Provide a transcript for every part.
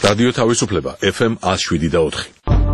რადიო თავისუფლება FM 107.4.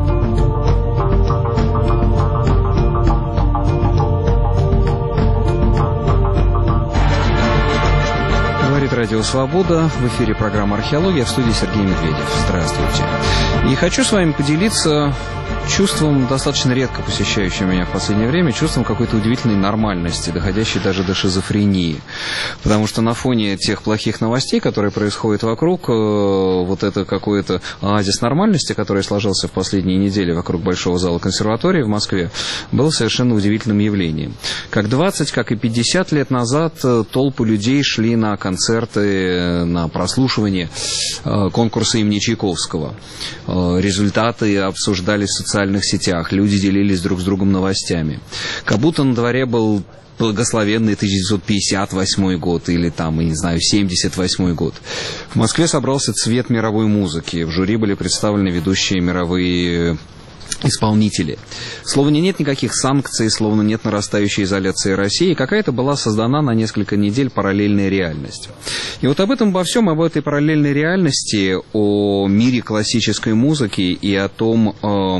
Говорит Радио Свобода. В эфире программа «Археология», в студии Сергей Медведев. Здравствуйте. И хочу с вами поделиться чувством, достаточно редко посещающим меня в последнее время, чувством какой-то удивительной нормальности, доходящей даже до шизофрении. Потому что на фоне тех плохих новостей, которые происходят вокруг, вот это какой-то оазис нормальности, который сложился в последние недели вокруг Большого зала консерватории в Москве, был совершенно удивительным явлением. Как 20, как и 50 лет назад толпы людей шли на концерты, на прослушивание конкурса имени Чайковского. Результаты обсуждались в социальных сетях, люди делились друг с другом новостями. Как будто на дворе был благословенный 1958 год или там, я не знаю, 78 год. В Москве собрался цвет мировой музыки. В жюри были представлены ведущие мировые исполнители. Словно нет никаких санкций, словно нет нарастающей изоляции России, какая-то была создана на несколько недель параллельная реальность. И вот об этом, обо всем, об этой параллельной реальности, о мире классической музыки и о том,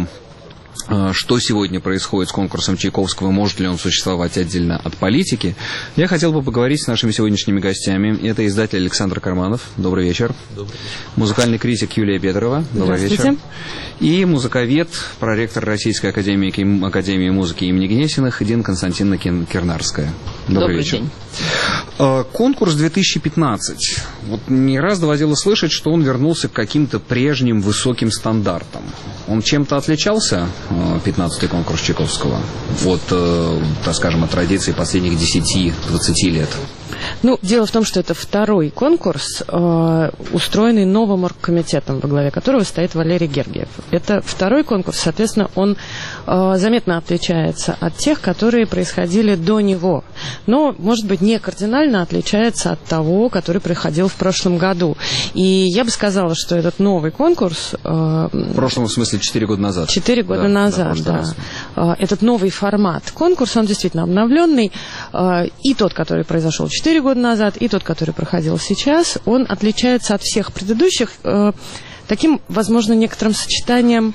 что сегодня происходит с конкурсом Чайковского, может ли он существовать отдельно от политики, я хотел бы поговорить с нашими сегодняшними гостями. Это издатель Александр Карманов. Добрый вечер. Добрый вечер. Музыкальный критик Юлия Бедрова. Добрый вечер. И музыковед, проректор Российской академии музыки имени Гнесиных Дина Константиновна Кирнарская. Добрый вечер. День. Конкурс 2015. Вот не раз доводилось слышать, что он вернулся к каким-то прежним высоким стандартам. Он чем-то отличался, 15-й конкурс Чайковского, от, так скажем, от традиций последних 10-20 лет? Ну, дело в том, что это второй конкурс, устроенный новым оргкомитетом, во главе которого стоит Валерий Гергиев. Это второй конкурс, соответственно, он заметно отличается от тех, которые происходили до него. Но, может быть, не кардинально отличается от того, который происходил в прошлом году. И я бы сказала, что этот новый конкурс... В прошлом, в смысле, 4 года назад. 4 года назад, да. Этот новый формат конкурса, он действительно обновленный. И тот, который произошел 4 года назад, и тот, который проходил сейчас, он отличается от всех предыдущих таким, возможно, некоторым сочетанием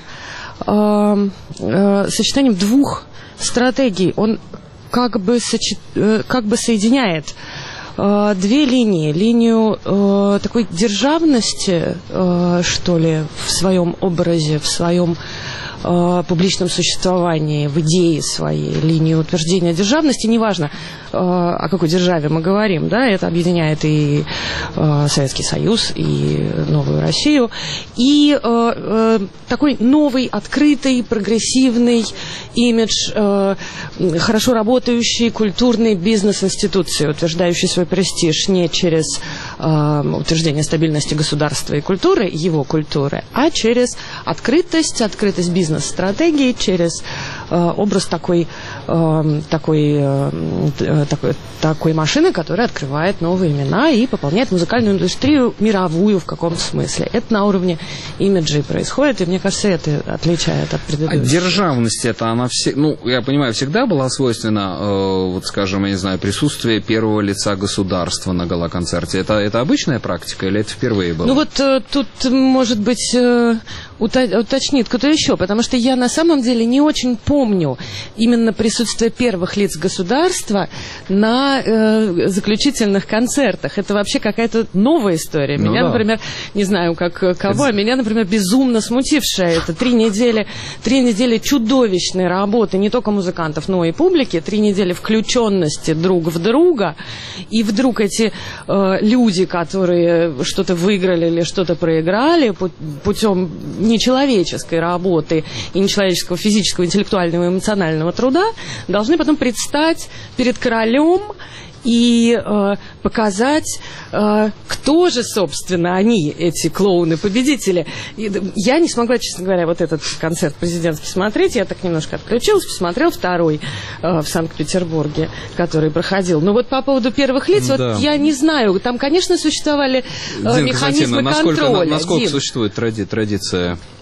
двух стратегий. Он как бы соединяет две линии. Линию такой державности, что ли, в своем образе, в своем публичном существовании, в идее своей, линию утверждения державности, неважно, о какой державе мы говорим, да, это объединяет и Советский Союз, и Новую Россию, и такой новый, открытый, прогрессивный имидж, хорошо работающий культурный бизнес-институции, утверждающий свой престиж не через утверждение стабильности государства и культуры, его культуры, а через открытость бизнес-стратегии, через образ такой машины, которая открывает новые имена и пополняет музыкальную индустрию мировую в каком-то смысле. Это на уровне имиджей происходит, и мне кажется, это отличает от предыдущих. А державность это она я понимаю, всегда была свойственна, вот скажем, я не знаю, присутствие первого лица государства на гала-концерте. Это обычная практика или это впервые было? Ну вот тут, может быть, уточнит кто-то еще, потому что я на самом деле не очень помню именно присутствие первых лиц государства на заключительных концертах. Это вообще какая-то новая история. Меня, например, не знаю, как кого, а меня, например, безумно смутившая это 3 недели чудовищной работы не только музыкантов, но и публики, 3 недели включенности друг в друга, и вдруг эти люди, которые что-то выиграли или что-то проиграли путем нечеловеческой работы и нечеловеческого физического, интеллектуального и эмоционального труда, должны потом предстать перед королем и показать, кто же, собственно, они, эти клоуны-победители. Я не смогла, честно говоря, вот этот концерт президентский смотреть. Я так немножко отключилась, посмотрел второй в Санкт-Петербурге, который проходил. Но вот по поводу первых лиц, вот я не знаю. Там, конечно, существовали механизмы контроля. Насколько существует традиция?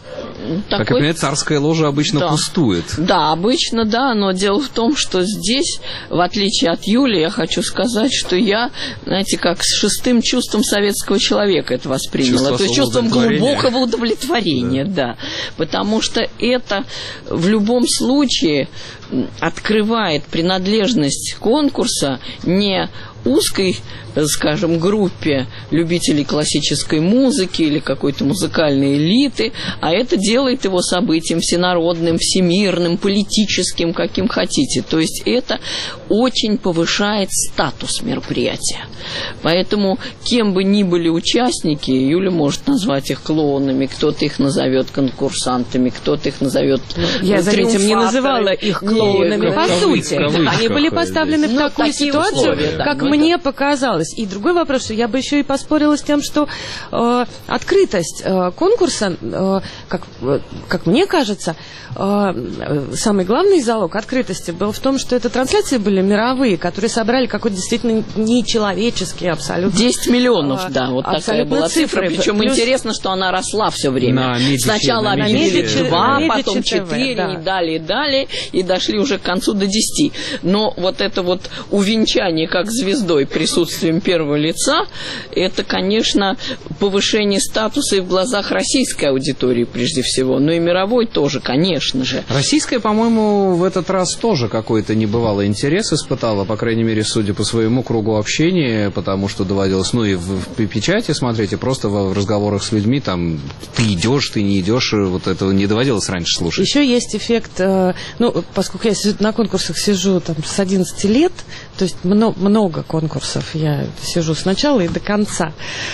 Как я понимаю, царская ложа обычно пустует. Да, обычно, да, но дело в том, что здесь, в отличие от Юли, я хочу сказать, что я, знаете, как с шестым чувством советского человека это восприняла. То есть чувством глубокого удовлетворения, да. Потому что это в любом случае открывает принадлежность конкурса не узкой, скажем, группе любителей классической музыки или какой-то музыкальной элиты, а это делает его событием всенародным, всемирным, политическим, каким хотите. То есть это очень повышает статус мероприятия. Поэтому кем бы ни были участники, Юля может назвать их клоунами, кто-то их назовет конкурсантами, кто-то их назовет Я, заметьте, не называла их клоунами. По сути, они были поставлены в такую ситуацию, как мне показалось. И другой вопрос, что я бы еще и поспорила с тем, что открытость конкурса, как мне кажется, самый главный залог открытости был в том, что это трансляции были мировые, которые собрали какой-то действительно нечеловеческий абсолютно. 10 миллионов, да, вот такая была цифра. Причем интересно, что она росла все время. Сначала объявили 2, потом 4, и далее, и дошли уже к концу до 10. Но вот это вот увенчание как звездой присутствием первого лица, это, конечно, повышение статуса и в глазах российской аудитории прежде всего, но и мировой тоже, конечно же. Российская, по-моему, в этот раз тоже какой-то небывалый интерес испытала, по крайней мере, судя по своему кругу общения, потому что доводилось, и в печати смотреть, и просто в разговорах с людьми, там, ты идешь, ты не идешь, вот этого не доводилось раньше слушать. Еще есть эффект, поскольку я на конкурсах сижу там с 11 лет, то есть много конкурсов, я сижу с начала и до конца.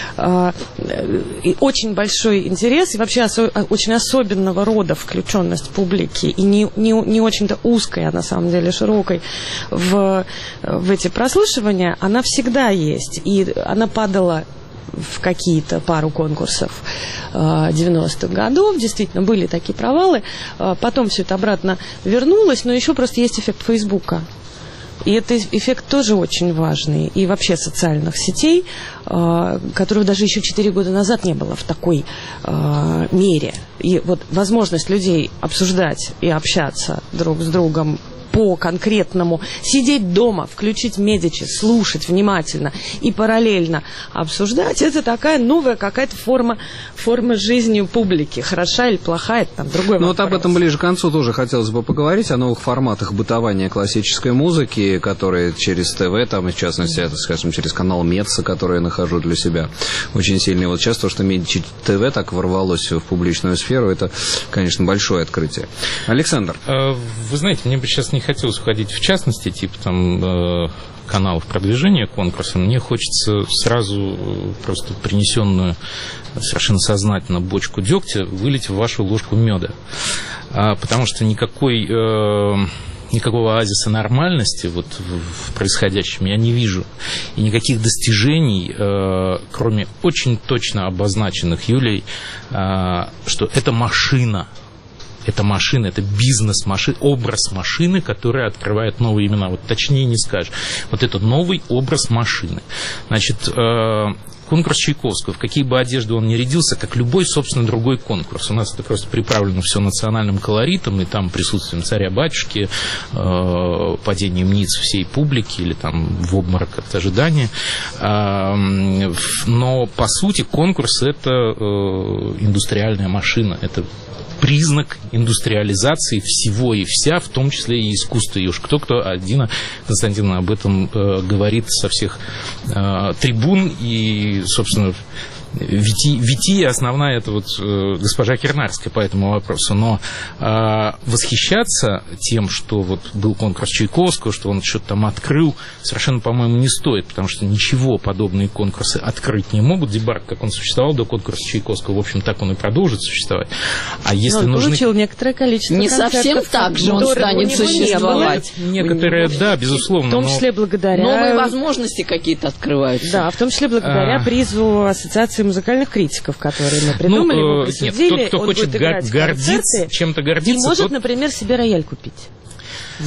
И очень большой интерес, и вообще очень особенного рода включенность публики, и не очень-то узкой, а на самом деле широкой в эти прослушивания, она всегда есть. И она падала в какие-то пару конкурсов 90-х годов, действительно были такие провалы, потом все это обратно вернулось, но еще просто есть эффект Фейсбука. И этот эффект тоже очень важный. И вообще социальных сетей, которого даже еще 4 года назад не было в такой мере. И вот возможность людей обсуждать и общаться друг с другом по конкретному, сидеть дома, включить Медичи, слушать внимательно и параллельно обсуждать, это такая новая какая-то форма жизни публики. Хороша или плохая, это там другой вопрос. Вот об этом ближе к концу тоже хотелось бы поговорить, о новых форматах бытования классической музыки, которые через ТВ, там, в частности, это, скажем, через канал Меца, который я нахожу для себя очень сильный. Вот сейчас то, что Медичи ТВ так ворвалось в публичную сферу, это, конечно, большое открытие. Александр. Вы знаете, мне бы сейчас не хотелось уходить в частности, типа там каналов продвижения конкурса. Мне хочется сразу просто принесенную совершенно сознательно бочку дегтя вылить в вашу ложку меда. Потому что никакого оазиса нормальности вот в происходящем я не вижу. И никаких достижений, кроме очень точно обозначенных Юлей, что это машина. Это машина, это бизнес-машина, образ машины, которая открывает новые имена. Вот точнее не скажешь. Вот это новый образ машины. Значит, конкурс Чайковского, в какие бы одежды он ни рядился, как любой, собственно, другой конкурс. У нас это просто приправлено все национальным колоритом, и там присутствием царя-батюшки, падением ниц всей публики, или там в обморок от ожидания. Но, по сути, конкурс – это индустриальная машина, это признак индустриализации всего и вся, в том числе и искусства. И уж кто-кто, Дина Константиновна об этом говорит со всех трибун. И, собственно, Вития основная, это вот госпожа Кирнарская по этому вопросу. Но восхищаться тем, что вот был конкурс Чайковского, что он что-то там открыл, совершенно, по-моему, не стоит, потому что ничего подобные конкурсы открыть не могут. Дебарк, как он существовал до конкурса Чайковского, в общем, так он и продолжит существовать. А если он нужны... получил некоторое количество не совсем так же он станет существовать. Некоторые, да, безусловно. В том числе благодаря... Новые возможности какие-то открываются. Да, в том числе благодаря призу Ассоциации музыкальных критиков, которые мы придумали, мы присудили. Нет, кто хочет гордиться, чем-то гордиться... И может, например, себе рояль купить. Вот.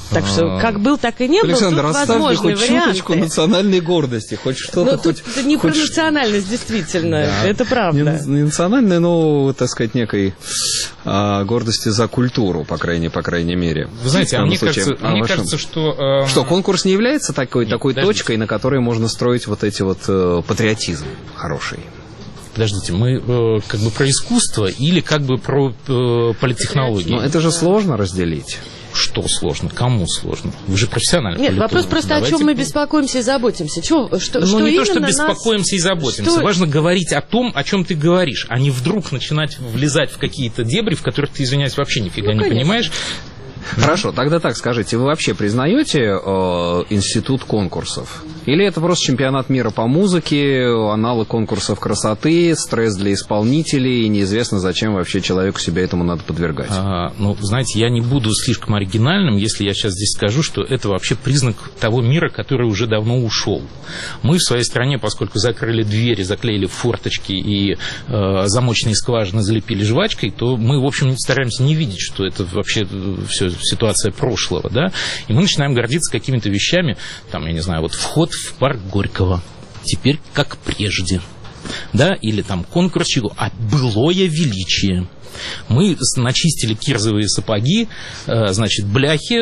Так что, как был, так и не был. Александр, тут оставьте возможны хоть варианты. чуточку национальной гордости, хоть что-то. Ну, тут не про национальность, действительно, это правда. Не национальной, но, так сказать, некой гордости за культуру, по крайней мере. Вы знаете, мне кажется, что... Что, конкурс не является такой точкой, на которой можно строить вот эти вот патриотизм хороший? Подождите, мы как бы про искусство или как бы про политтехнологии? Но это же сложно разделить. Что сложно? Кому сложно? Вы же профессиональный Нет, политолог. вопрос просто, о чем мы беспокоимся и заботимся. Ну, не то, что беспокоимся и заботимся. Важно говорить о том, о чем ты говоришь, а не вдруг начинать влезать в какие-то дебри, в которых ты, извиняюсь, вообще нифига не понимаешь. Хорошо, тогда так скажите, вы вообще признаете институт конкурсов? Или это просто чемпионат мира по музыке, аналог конкурсов красоты, стресс для исполнителей, и неизвестно, зачем вообще человеку себя этому надо подвергать? Знаете, я не буду слишком оригинальным, если я сейчас здесь скажу, что это вообще признак того мира, который уже давно ушел. Мы в своей стране, поскольку закрыли двери, заклеили форточки и замочные скважины залепили жвачкой, то мы, в общем, стараемся не видеть, что это вообще все ситуация прошлого, да, и мы начинаем гордиться какими-то вещами, там, я не знаю, вот вход в парк Горького, теперь как прежде, да, или там конкурс чего, былое величие. Мы начистили кирзовые сапоги, значит, бляхи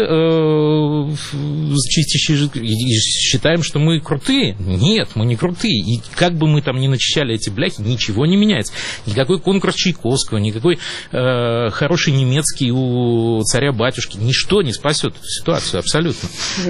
чистящие, и считаем, что мы крутые. Нет, мы не крутые. И как бы мы там ни начищали эти бляхи, ничего не меняется. Никакой конкурс Чайковского, никакой хороший немецкий у царя-батюшки, ничто не спасет ситуацию абсолютно.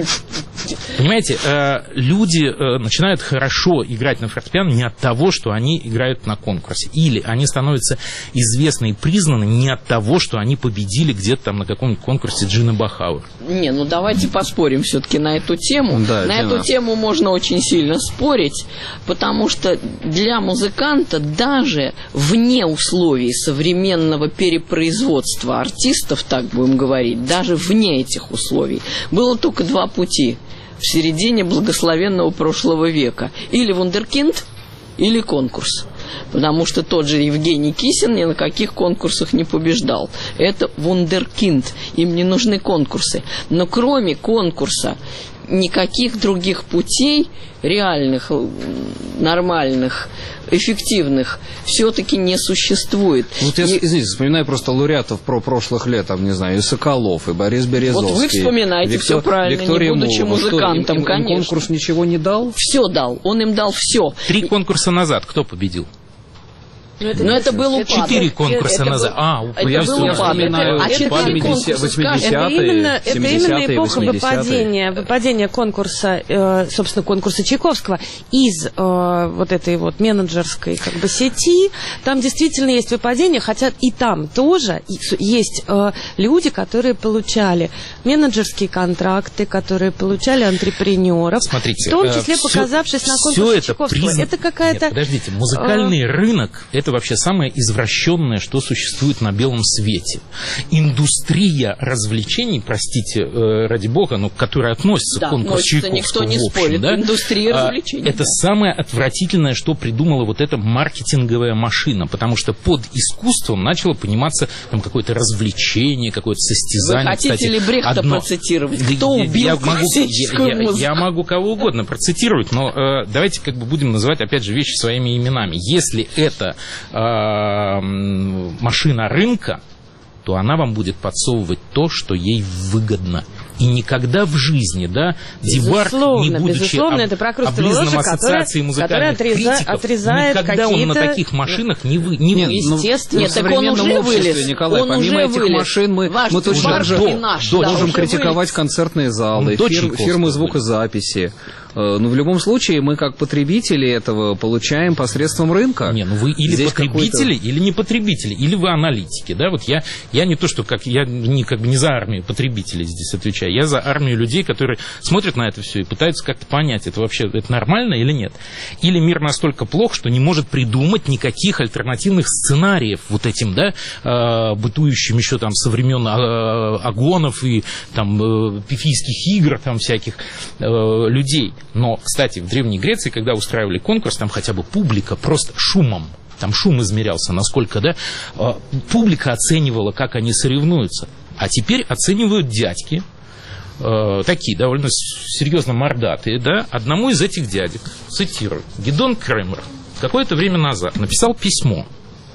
Понимаете, люди начинают хорошо играть на фортепиано не от того, что они играют на конкурсе. Или они становятся известны и признаны не от того, что они победили где-то там на каком-нибудь конкурсе Джина Бахауэр. Не, ну давайте поспорим все-таки на эту тему. Да, на эту тему можно очень сильно спорить, потому что для музыканта даже вне условий современного перепроизводства артистов, так будем говорить, даже вне этих условий, было только два пути в середине благословенного прошлого века. Или вундеркинд, или конкурс. Потому что тот же Евгений Кисин ни на каких конкурсах не побеждал. Это вундеркинд. Им не нужны конкурсы. Но кроме конкурса никаких других путей реальных, нормальных, эффективных все-таки не существует. Вот я, извините, вспоминаю просто лауреатов прошлых лет, там, не знаю, и Соколов, и Борис Березовский. Вот вы вспоминаете все правильно, Виктория не будучи Мулова. музыкантом, Им конечно. Конкурс ничего не дал? Все дал, он им дал все. 3 конкурса назад кто победил? Но это был упадок. 4 конкурса назад. Я вспоминаю 80-е, 70-е, это именно эпоха выпадения конкурса, собственно, конкурса Чайковского из вот этой вот менеджерской как бы сети. Там действительно есть выпадение, хотя и там тоже есть люди, которые получали менеджерские контракты, которые получали антрепренеров, смотрите, в том числе показавшись на конкурсе Чайковского. Это какая-то... Нет, подождите, музыкальный рынок – это вообще самое извращенное, что существует на белом свете. Индустрия развлечений, простите, ради бога, но которая относится к конкурсу Чайковского, никто не в общем, спорит, да, индустрия развлечений. Это самое отвратительное, что придумала вот эта маркетинговая машина, потому что под искусством начало пониматься там какое-то развлечение, какое-то состязание. Вы хотите ли Брехта процитировать? Кто убил классическую музыку? Я могу кого угодно процитировать, но давайте как бы будем называть, опять же, вещи своими именами. Если это машина рынка, то она вам будет подсовывать то, что ей выгодно. И никогда в жизни, да, Диварк, не будучи облизанным ассоциацией музыкальных критиков, никогда он на таких машинах не вылез. Естественно. В современном обществе, Николай, помимо этих машин, мы точно так же можем критиковать концертные залы, фирмы звукозаписи. Но в любом случае мы, как потребители этого, получаем посредством рынка. Не, ну вы или здесь потребители, или не потребители, или вы аналитики, да, вот я не то, что я не за армию потребителей здесь отвечаю, я за армию людей, которые смотрят на это все и пытаются как-то понять, это вообще это нормально или нет. Или мир настолько плох, что не может придумать никаких альтернативных сценариев вот этим, да, бытующим еще там со времен агонов и там пифийских игр там всяких людей. Но, кстати, в Древней Греции, когда устраивали конкурс, там хотя бы публика просто шумом, там шум измерялся, насколько, да, публика оценивала, как они соревнуются. А теперь оценивают дядьки, такие довольно серьезно мордатые, да, одному из этих дядек, цитирую, Гидон Кремер какое-то время назад написал письмо.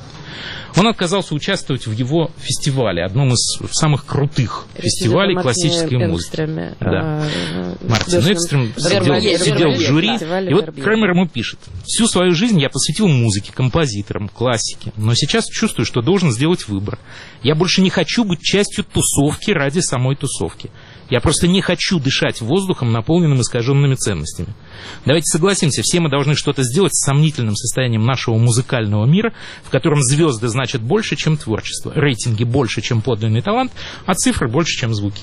Он отказался участвовать в его фестивале, одном из самых крутых фестивалей классической музыки. Да. Мартин Экстрем сидел в жюри, и вот Кремер ему пишет: «Всю свою жизнь я посвятил музыке, композиторам, классике, но сейчас чувствую, что должен сделать выбор. Я больше не хочу быть частью тусовки ради самой тусовки. Я просто не хочу дышать воздухом, наполненным искаженными ценностями. Давайте согласимся, все мы должны что-то сделать с сомнительным состоянием нашего музыкального мира, в котором звезды значат больше, чем творчество, рейтинги больше, чем подлинный талант, а цифры больше, чем звуки».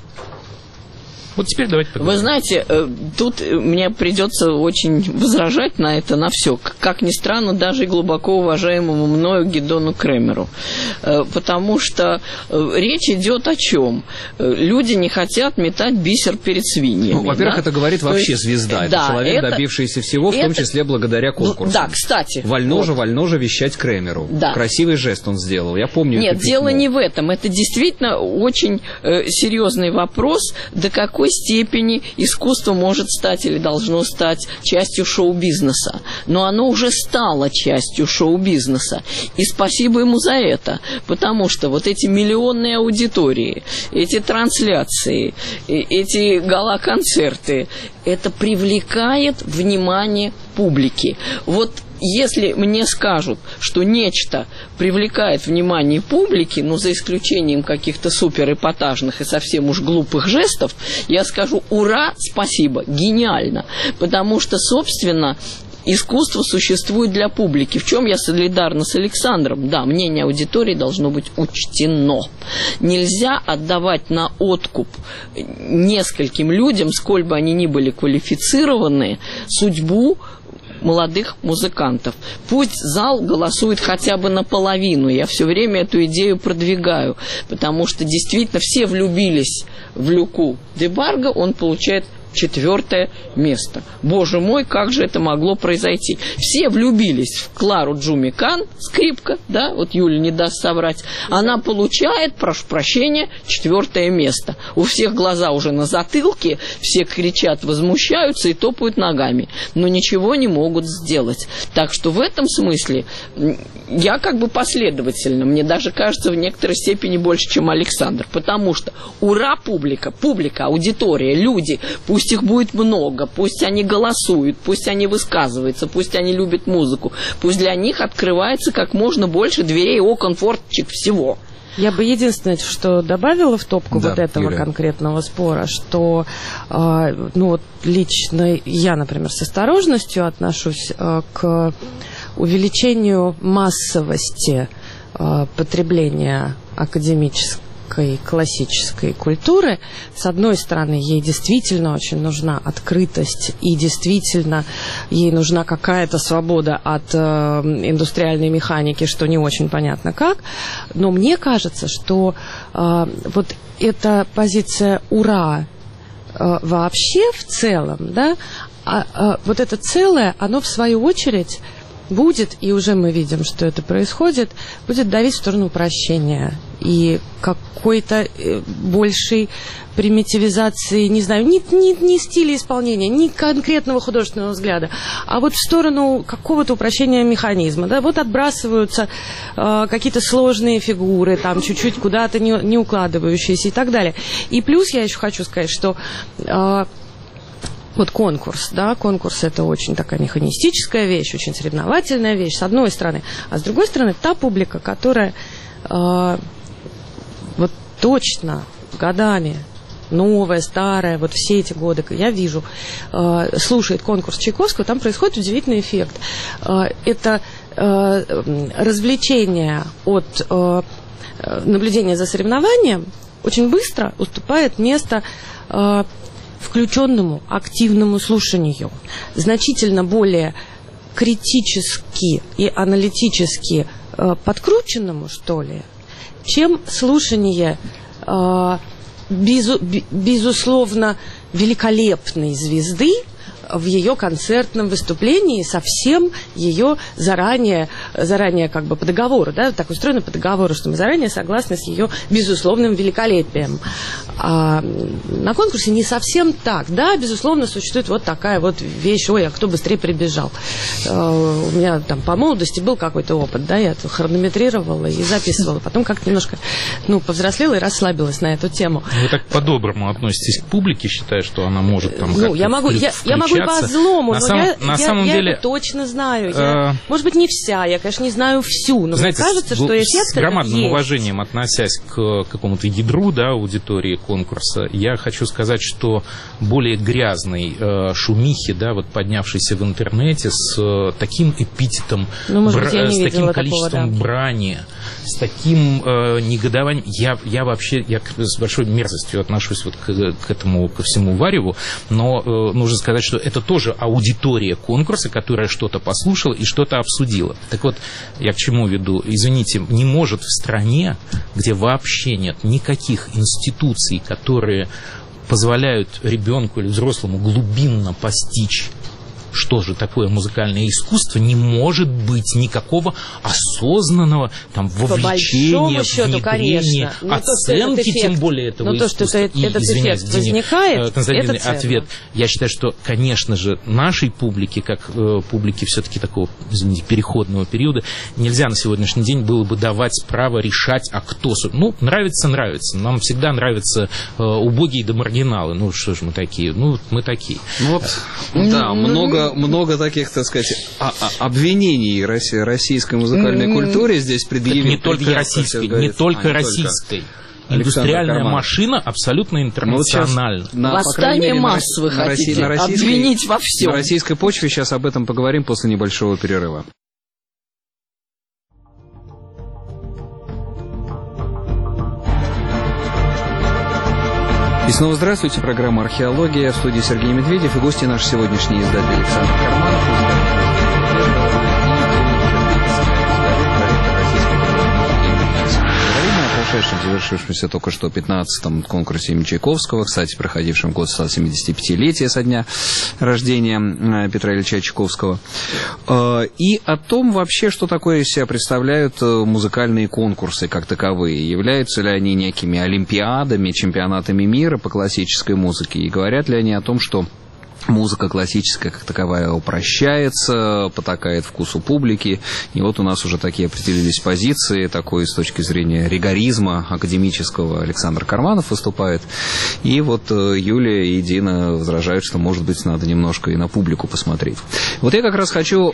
Вот теперь давайте поговорим. Вы знаете, тут мне придется очень возражать на это, на все. Как ни странно, даже и глубоко уважаемому мною Гидону Кремеру. Потому что речь идет о чем? Люди не хотят метать бисер перед свиньями. Ну, во-первых, да? Это говорит вообще звезда. Да, это человек, добившийся всего, в том числе благодаря конкурсу. Да, кстати. Вольно же вещать Кремеру. Да. Красивый жест он сделал. Я помню. Нет, дело не в этом. Это действительно очень серьезный вопрос, до какой степени искусство может стать или должно стать частью шоу-бизнеса. Но оно уже стало частью шоу-бизнеса. И спасибо ему за это. Потому что вот эти миллионные аудитории, эти трансляции, эти гала-концерты, это привлекает внимание публики. Вот если мне скажут, что нечто привлекает внимание публики, но за исключением каких-то суперэпатажных и совсем уж глупых жестов, я скажу: ура, спасибо, гениально. Потому что, собственно, искусство существует для публики. В чем я солидарна с Александром? Да, мнение аудитории должно быть учтено. Нельзя отдавать на откуп нескольким людям, сколь бы они ни были квалифицированы, судьбу молодых музыкантов. Пусть зал голосует хотя бы наполовину. Я все время эту идею продвигаю, потому что действительно все влюбились в Люку Дебарго, он получает 4 место. Боже мой, как же это могло произойти? Все влюбились в Клару Джумикан, скрипка, да, вот Юля не даст соврать. Она получает, прошу прощения, 4 место. У всех глаза уже на затылке, все кричат, возмущаются и топают ногами, но ничего не могут сделать. Так что в этом смысле я как бы последовательно, мне даже кажется в некоторой степени больше, чем Александр, потому что ура, публика, аудитория, люди, пусть их будет много, пусть они голосуют, пусть они высказываются, пусть они любят музыку, пусть для них открывается как можно больше дверей, окон, форточек, всего. Я бы единственное, что добавила в топку вот этого конкретного спора, что вот лично я, например, с осторожностью отношусь к увеличению массовости потребления академической классической культуры. С одной стороны, ей действительно очень нужна открытость, и действительно ей нужна какая-то свобода от индустриальной механики, что не очень понятно как. Но мне кажется, что вот эта позиция «ура» вообще в целом, да, вот это целое, оно в свою очередь будет, и уже мы видим, что это происходит, будет давить в сторону упрощения и какой-то большей примитивизации, не знаю, не стиля исполнения, не конкретного художественного взгляда, а вот в сторону какого-то упрощения механизма. Да? Вот отбрасываются какие-то сложные фигуры, там чуть-чуть куда-то не укладывающиеся и так далее. И плюс я еще хочу сказать, что вот конкурс, да, конкурс — это очень такая механистическая вещь, очень соревновательная вещь, с одной стороны. А с другой стороны, та публика, которая вот точно годами, новая, старая, вот все эти годы, я вижу, слушает конкурс Чайковского, там происходит удивительный эффект. Это развлечение от наблюдения за соревнованием очень быстро уступает место включенному, активному слушанию, значительно более критически и аналитически подкрученному, что ли, чем слушание безусловно великолепной звезды, в ее концертном выступлении со всем ее заранее как бы по договору, да, так устроено по договору, что мы заранее согласны с ее безусловным великолепием. А на конкурсе не совсем так. Да, безусловно, существует вот такая вот вещь, ой, а кто быстрее прибежал. У меня там по молодости был какой-то опыт, да, я хронометрировала и записывала. Потом как-то немножко, повзрослела и расслабилась на эту тему. Вы так по-доброму относитесь к публике, считая, что она может там как-то я могу и по-злому, но я это точно знаю. Может быть, не вся, я, конечно, не знаю всю, но знаете, мне кажется, что эффект с громадным есть. уважением относясь к какому-то ядру, да, аудитории конкурса, я хочу сказать, что более грязной шумихи, да, вот поднявшейся в интернете с таким эпитетом, с таким количеством брани, с таким негодованием, я вообще с большой мерзостью отношусь вот к этому, ко всему вареву, но нужно сказать, что это тоже аудитория конкурса, которая что-то послушала и что-то обсудила. Так вот, я к чему веду? Извините, не может в стране, где вообще нет никаких институций, которые позволяют ребенку или взрослому глубинно постичь, что же такое музыкальное искусство, не может быть никакого осознанного там вовлечения, внедрения, оценки, тем более этого искусства. Но то, что этот эффект возникает, это ответ. Я считаю, что, конечно же, нашей публике, как публике все-таки такого, извините, переходного периода, нельзя на сегодняшний день было бы давать право решать, а кто... нравится. Нам всегда нравятся убогие да маргиналы. Ну, что же мы такие? Мы такие. Много таких, так сказать, обвинений российской музыкальной культуре здесь предъявили. Не только российской. Индустриальная машина абсолютно интернациональна. Восстание масс вы хотите обвинить во всем. На российской почве сейчас об этом поговорим после небольшого перерыва. И снова здравствуйте, программа «Археология», в студии Сергей Медведев и гости наш сегодняшний издатель Александр Карманов. Прошедшем, завершившемся только что 15-м конкурсе имени Чайковского, кстати, проходившем год 175-летия со дня рождения Петра Ильича Чайковского, и о том вообще, что такое из себя представляют музыкальные конкурсы как таковые, являются ли они некими олимпиадами, чемпионатами мира по классической музыке, и говорят ли они о том, что музыка классическая как таковая упрощается, потакает вкусу публики. И вот у нас уже такие определились позиции, такой с точки зрения ригоризма академического Александр Карманов выступает. И вот Юлия и Дина возражают, что, может быть, надо немножко и на публику посмотреть. Вот я как раз хочу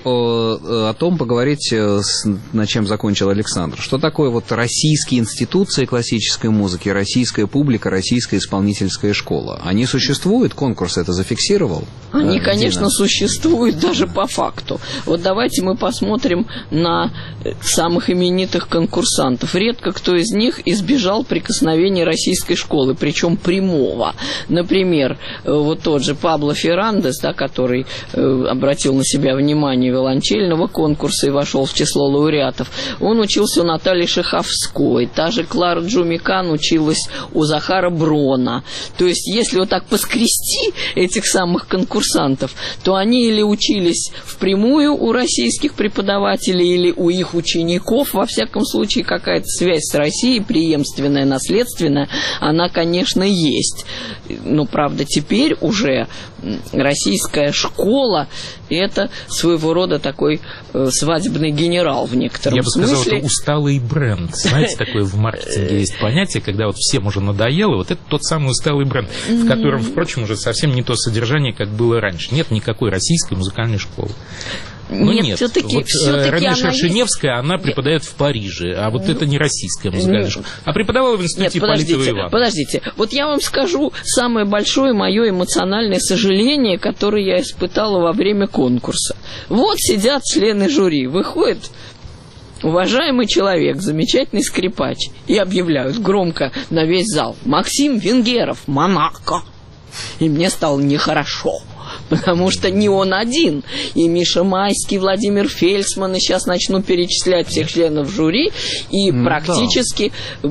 о том поговорить, над чем закончил Александр. Что такое вот российские институции классической музыки, российская публика, российская исполнительская школа? Они существуют? Конкурс это зафиксировал? Они, конечно, существуют даже по факту. Вот давайте мы посмотрим на самых именитых конкурсантов. Редко кто из них избежал прикосновения российской школы, причем прямого. Например, вот тот же Пабло Феррандес, да, который обратил на себя внимание виолончельного конкурса и вошел в число лауреатов, он учился у Натальи Шаховской. Та же Клара Джумикан училась у Захара Брона. То есть, если вот так поскрести этих самых конкурсантов, то они или учились впрямую у российских преподавателей, или у их учеников. Во всяком случае, какая-то связь с Россией, преемственная, наследственная, она, конечно, есть. Но, правда, теперь уже российская школа – это своего рода такой свадебный генерал в некотором смысле. Я бы сказал, это усталый бренд. Знаете, такое в маркетинге есть понятие, когда вот всем уже надоело, вот это тот самый усталый бренд, в котором, впрочем, уже совсем не то содержание, как было раньше. Нет никакой российской музыкальной школы. Нет. Все-таки Рене Шершеневская, она преподает в Париже, а вот это не российская музыкальная школа. А преподавала в институте Ипполитова Иванова. Подождите, вот я вам скажу самое большое мое эмоциональное сожаление, которое я испытала во время конкурса. Вот сидят члены жюри, выходит уважаемый человек, замечательный скрипач, и объявляют громко на весь зал: Максим Венгеров, Монако. И мне стало нехорошо. Потому что не он один. И Миша Майский, Владимир Фельдсман, и сейчас начну перечислять всех членов жюри, и практически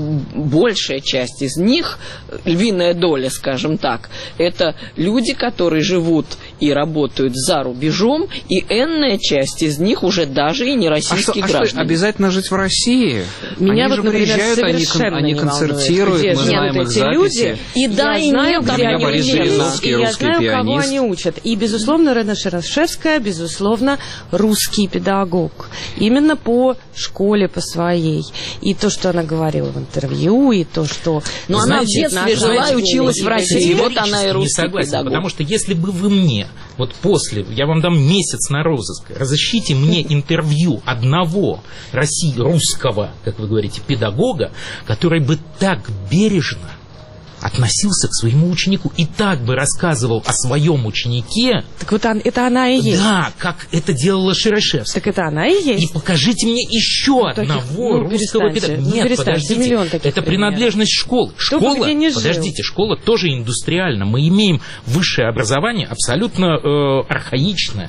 большая часть из них, львиная доля, скажем так, это люди, которые живут и работают за рубежом, и энная часть из них уже даже и не российские граждане. Что, обязательно жить в России? Меня они вот, же например, приезжают, совершенно они не концертируют, волнует, мы где знаем живут их эти записи. люди. И да, и нет, где они Борис учатся, Жириновский, и я русский знаю, пианист. кого они учат. И, безусловно, Рена Шерошевская, безусловно, русский педагог. Именно по школе, по своей. И то, что она говорила в интервью, и то, что... Но она в детстве жила и училась в России. Вот она и русский не согласен, педагог. потому что если бы вы мне, вот после, я вам дам месяц на розыск, разыщите мне интервью одного русского, как вы говорите, педагога, который бы так бережно относился к своему ученику и так бы рассказывал о своем ученике. Так вот это она и есть. Да, как это делала Шерошевская. Так это она и есть. И покажите мне еще одного русского педагога. Нет, подождите, это принадлежность школы. Школа, подождите, школа тоже индустриальна. Мы имеем высшее образование абсолютно архаичное.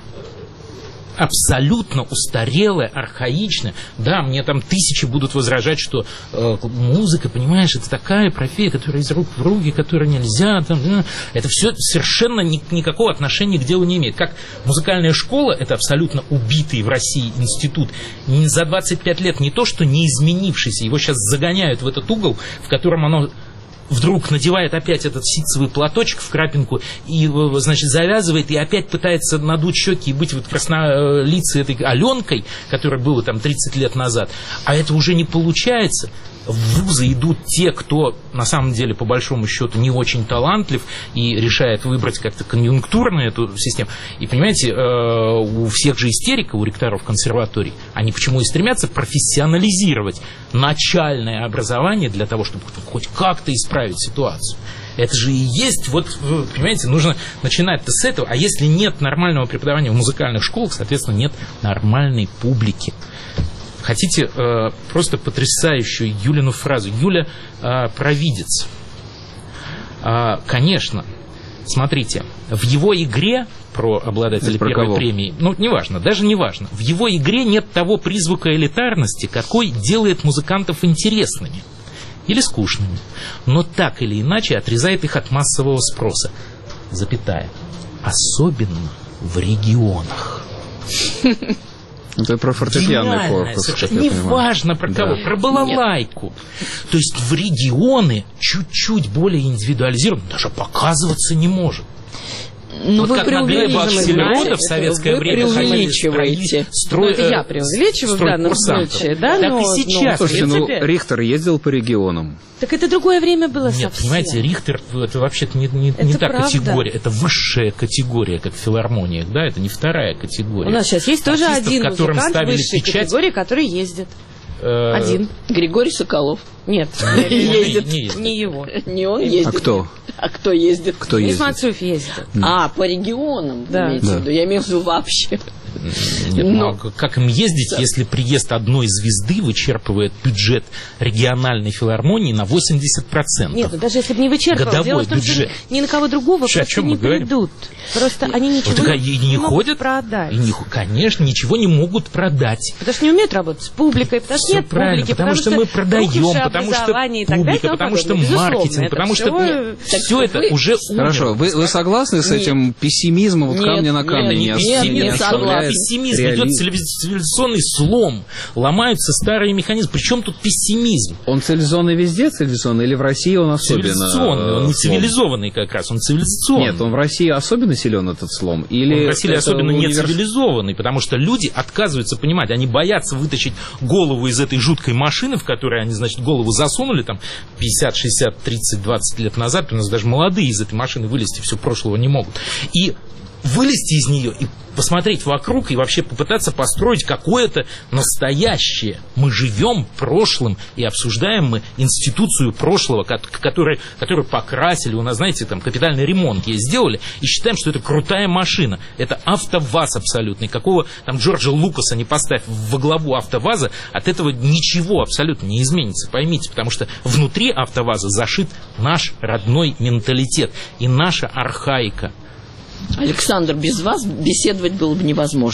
Абсолютно устарелое, архаичное. Да, мне там тысячи будут возражать, что музыка, понимаешь, это такая профессия, которая из рук в руки, которую нельзя. Там, это все совершенно никакого отношения к делу не имеет. Как музыкальная школа, это абсолютно убитый в России институт. За 25 лет не то, что не изменившийся, его сейчас загоняют в этот угол, в котором оно... вдруг надевает опять этот ситцевый платочек в крапинку и, значит, завязывает и опять пытается надуть щеки и быть вот краснолицей этой Аленкой, которая была там 30 лет назад. А это уже не получается. В вузы идут те, кто на самом деле по большому счету не очень талантлив и решает выбрать как-то конъюнктурно эту систему. И понимаете, у всех же истериков, у ректоров консерваторий, они почему и стремятся профессионализировать начальное образование для того, чтобы хоть как-то исправить ситуацию. Это же и есть, вот, понимаете, нужно начинать-то с этого. А если нет нормального преподавания в музыкальных школах, соответственно, нет нормальной публики. Хотите просто потрясающую Юлину фразу? Юля провидец. Конечно, смотрите, в его игре про обладателя первой премии, ну, неважно, даже неважно, в его игре нет того призвука элитарности, какой делает музыкантов интересными или скучными, но так или иначе отрезает их от массового спроса. Запятая. Особенно в регионах. Это про фортепианный корпус. Неважно про кого, про балалайку. То есть в регионы чуть-чуть более индивидуализирован, даже показываться не может. Но вот вы как на Глеба Аксельрода в советское время преувеличиваете. Это я преувеличиваю в данном случае, да? Так и сейчас. Слушайте, Рихтер ездил по регионам. Так это другое время было совсем. Нет, понимаете, Рихтер, это вообще-то не та категория, это высшая категория, как в филармониях, да, это не вторая категория. У нас сейчас есть тоже один музыкант высшей категории, который ездит. Один. Григорий Соколов. Нет, ездит. Не его. Не он ездит. А кто? А кто ездит? Исмацуев ездит. По регионам, имеете в виду? Я имею в виду вообще. Нет, но как им ездить, если приезд одной звезды вычерпывает бюджет региональной филармонии на 80%? Нет, ну даже если бы не вычерпывал, дело в том, что ни на кого другого просто не придут. Просто они ничего не могут продать. Конечно, ничего не могут продать. Потому что не умеют работать с публикой, потому что нет публики, потому что мы продаем, потому что публика, потому что маркетинг, потому что все это уже умерло. Хорошо, вы согласны с этим пессимизмом? Вот камня на камне не оставляет? Пессимизм, идет цивилизационный слом, ломаются старые механизмы. Причем тут пессимизм? Он цивилизованный везде цивилизованный или в России он особенно? Цивилизационный, он не цивилизованный как раз, он цивилизационный. Нет, он в России особенно силен этот слом? Или он в России особенно не цивилизованный, потому что люди отказываются понимать, они боятся вытащить голову из этой жуткой машины, в которой они, значит, голову засунули там 50, 60, 30, 20 лет назад, у нас даже молодые из этой машины вылезти все прошлого не могут. И вылезти из нее и посмотреть вокруг и вообще попытаться построить какое-то настоящее. Мы живем прошлым и обсуждаем мы институцию прошлого, которую покрасили. У нас, знаете, там капитальный ремонт ей сделали и считаем, что это крутая машина. Это АвтоВАЗ абсолютный. Какого там Джорджа Лукаса не поставь во главу АвтоВАЗа, от этого ничего абсолютно не изменится. Поймите, потому что внутри АвтоВАЗа зашит наш родной менталитет и наша архаика. Александр, без вас беседовать было бы невозможно.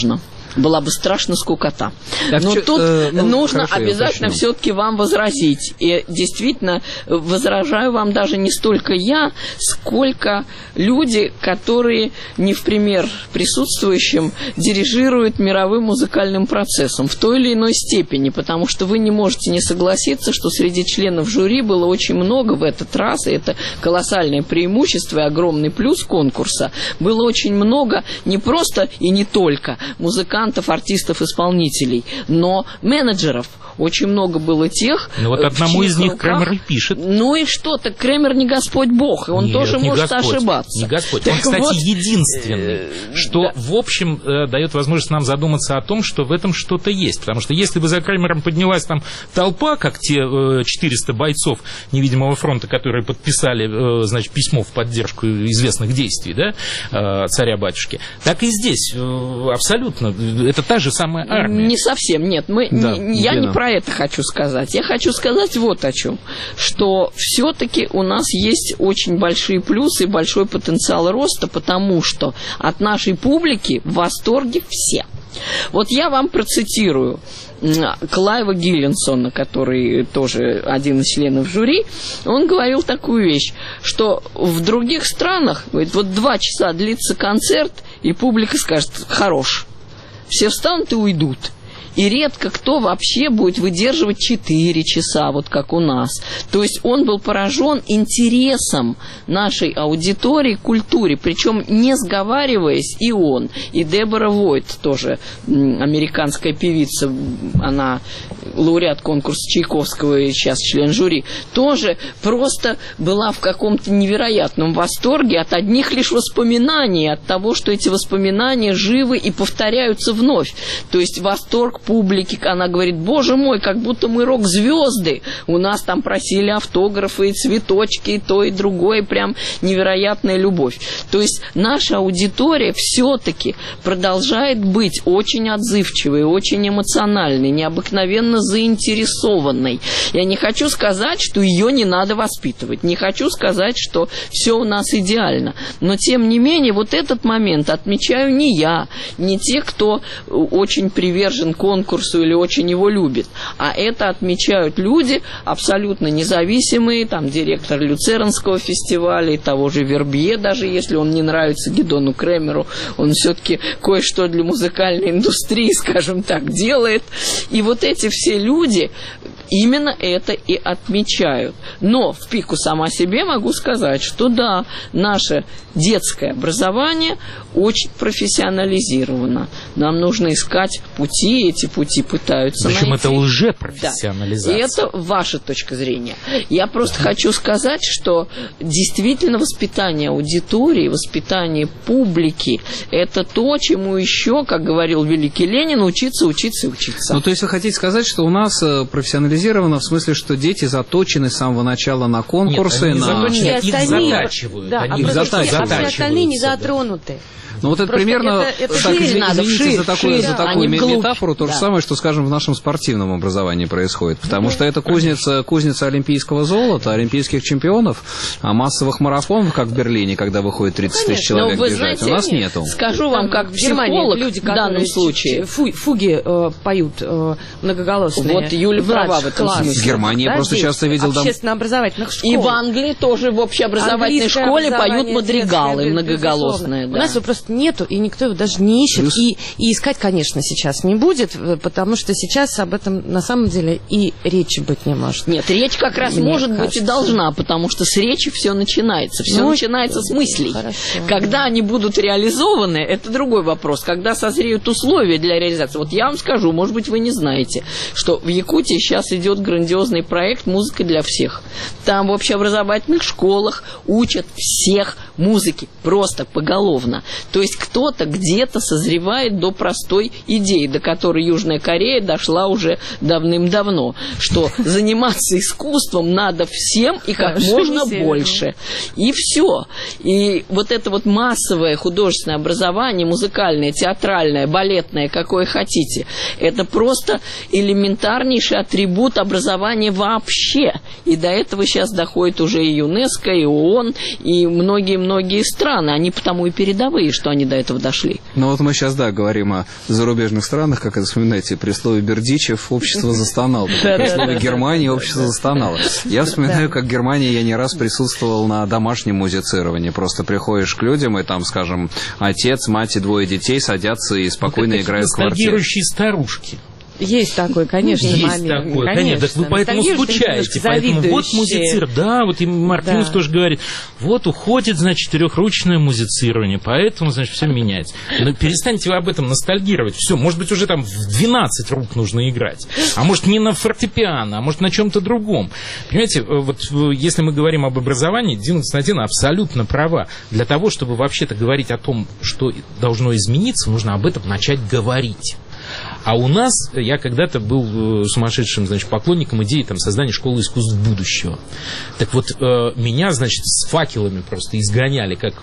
Была бы страшно скукота. Но тут нужно обязательно все-таки вам возразить. И действительно, возражаю вам даже не столько я, сколько люди, которые не в пример присутствующим дирижируют мировым музыкальным процессом в той или иной степени, потому что вы не можете не согласиться, что среди членов жюри было очень много в этот раз, и это колоссальное преимущество и огромный плюс конкурса, было очень много не просто и не только музыкантов, артистов, исполнителей, но менеджеров. Очень много было тех... Ну вот одному из них Кремер пишет. Ну и что-то, Кремер не Господь Бог, и он тоже может ошибаться. Не Господь. Он, кстати, единственный, что, в общем, дает возможность нам задуматься о том, что в этом что-то есть. Потому что если бы за Кремером поднялась там толпа, как те 400 бойцов невидимого фронта, которые подписали, значит, письмо в поддержку известных действий, да, царя-батюшки, так и здесь абсолютно. Это та же самая армия. Не совсем, нет. Я не про это хочу сказать. Я хочу сказать вот о чем. Что все-таки у нас есть очень большие плюсы и большой потенциал роста, потому что от нашей публики в восторге все. Вот я вам процитирую Клайва Гиллинсона, который тоже один из членов жюри. Он говорил такую вещь, что в других странах, говорит, вот 2 часа длится концерт, и публика скажет: хорош. Все встанут и уйдут. И редко кто вообще будет выдерживать 4 часа, вот как у нас. То есть он был поражен интересом нашей аудитории к культуре, причем не сговариваясь и он, и Дебора Войт, тоже американская певица, она лауреат конкурса Чайковского и сейчас член жюри, тоже просто была в каком-то невероятном восторге от одних лишь воспоминаний, от того, что эти воспоминания живы и повторяются вновь. То есть восторг публики, она говорит: боже мой, как будто мы рок-звезды, у нас там просили автографы и цветочки, и то, и другое, прям невероятная любовь. То есть наша аудитория все-таки продолжает быть очень отзывчивой, очень эмоциональной, необыкновенно заинтересованной. Я не хочу сказать, что ее не надо воспитывать, не хочу сказать, что все у нас идеально, но тем не менее вот этот момент отмечаю не я, не те, кто очень привержен конкурсу или очень его любит, а это отмечают люди абсолютно независимые, там директор Люцернского фестиваля и того же Вербье, даже если он не нравится Гидону Кремеру, он все-таки кое-что для музыкальной индустрии, скажем так, делает. И вот эти все люди именно это и отмечают. Но в пику сама себе могу сказать, что да, наше детское образование очень профессионализировано. Нам нужно искать пути, эти пути пытаются найти. Причем это лжепрофессионализация. Да. И это ваша точка зрения. Я просто хочу сказать, что действительно воспитание аудитории, воспитание публики – это то, чему еще, как говорил великий Ленин, учиться, учиться и учиться. Ну, то есть вы хотите сказать, что у нас профессионализировано в смысле, что дети заточены с самого начала на конкурсы? Нет, они на... их затачивают. Да, они их затачивают. А все остальные не затронуты. Ну вот это примерно, это так, извините за такую метафору, то же да. самое, что, скажем, в нашем спортивном образовании происходит. Потому что это кузница олимпийского золота, олимпийских чемпионов, а массовых марафонов, как в Берлине, когда выходит 30 тысяч человек бежать, знаете, у нас нету. Скажу вам, как психолог, люди, в данном случае. Фуги поют многоголосные. Вот Юля права в этом смысле. В Германии я просто часто видел... Общественно-образовательных школ. И в Англии тоже в общеобразовательной школе поют мадригалы многоголосные. У нас его просто нету, и никто его даже не ищет. И искать, конечно, сейчас не будет, потому что сейчас об этом на самом деле и речи быть не может. Нет, речь как раз может быть и должна, потому что с речи все начинается. Все начинается с мыслей. Хорошо. Когда они будут реализованы, это другой вопрос. Когда созреют условия для реализации. Вот я вам скажу, может быть, вы не знаете, что в Якутии сейчас идет грандиозный проект «Музыка для всех». Там в общеобразовательных школах учат всех музыке, просто поголовно. То есть кто-то где-то созревает до простой идеи, до которой Южная Корея дошла уже давным-давно, что заниматься искусством надо всем и как можно больше. И все. И вот это вот массовое художественное образование, музыкальное, театральное, балетное, какое хотите, это просто элементарнейший атрибут образования вообще. И до этого сейчас доходит уже и ЮНЕСКО, и ООН, и многие-многие страны. Они потому и передовые, что они до этого дошли. Ну вот мы сейчас, говорим о зарубежных странах, как это вспоминаете, при слове Бердичев общество застонало, при слове Германия общество застонало. Я вспоминаю, как в Германии я не раз присутствовал на домашнем музицировании. Просто приходишь к людям, и там, скажем, отец, мать и 2 детей садятся и спокойно играют в квартире. Ностальгирующие старушки. Есть такой, конечно, есть момент. Такой, конечно. Так вы поэтому скучаете. Поэтому вот музицир, вот и Мартинов тоже говорит, вот уходит, значит, 4-ручное музицирование, поэтому, значит, все меняется. Но перестаньте вы об этом ностальгировать. Все, может быть, уже там в 12 рук нужно играть. А может, не на фортепиано, а может, на чем-то другом. Понимаете, вот если мы говорим об образовании, Дина Константиновна абсолютно права. Для того, чтобы вообще-то говорить о том, что должно измениться, нужно об этом начать говорить. А у нас, я когда-то был сумасшедшим, значит, поклонником идеи создания школы искусств будущего. Так вот, меня, значит, с факелами просто изгоняли как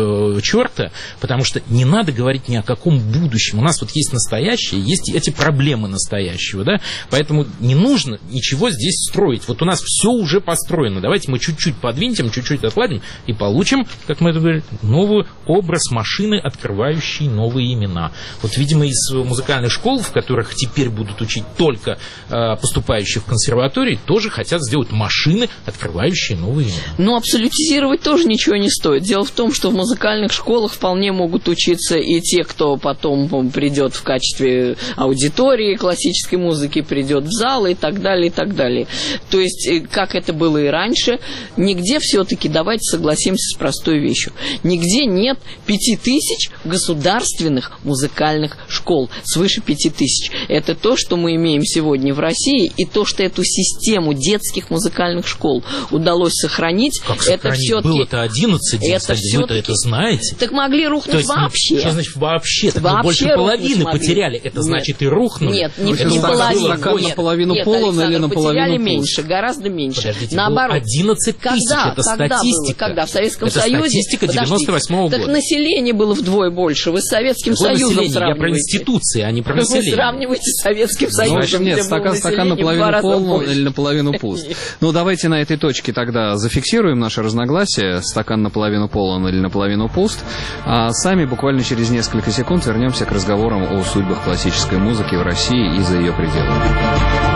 черта, потому что не надо говорить ни о каком будущем. У нас вот есть настоящее, есть эти проблемы настоящего, да, поэтому не нужно ничего здесь строить. Вот у нас все уже построено. Давайте мы чуть-чуть подвинтим, чуть-чуть отладим и получим, как мы это говорим, новый образ машины, открывающий новые имена. Вот, видимо, из музыкальных школ, в которых теперь будут учить только поступающих в консерватории, тоже хотят сделать машины, открывающие новые имена. Но абсолютизировать тоже ничего не стоит. Дело в том, что в музыкальных школах вполне могут учиться и те, кто потом придет в качестве аудитории классической музыки, придет в зал и так далее, и так далее. То есть, как это было и раньше, нигде все-таки, давайте согласимся с простой вещью, нигде нет 5000 государственных музыкальных школ, свыше 5000. Это то, что мы имеем сегодня в России, и то, что эту систему детских музыкальных школ удалось сохранить. Как сохранить? Было-то 11, вы это знаете. Так могли рухнуть вообще. Что значит вообще? Так мы больше половины потеряли. Это значит и рухнули. Нет, не половину. Стакан наполовину полон или наполовину потеряли меньше, гораздо меньше. Подождите, наоборот. 11 тысяч, это статистика. Когда? В Советском Союзе? Это статистика 98-го года. Так население было вдвое больше. Вы с Советским Союзом сравниваете. Я про институции, а не про население. Вы сравниваете с Советским Союзом. В общем, нет, стакан наполовину полон или наполовину пуст. Ну, давайте на этой точке тогда зафиксируем наши разногласия. Стакан наполовину полон или наполовину пуст. А сами буквально через несколько секунд вернемся к разговорам о судьбах классической музыки в России и за ее пределами.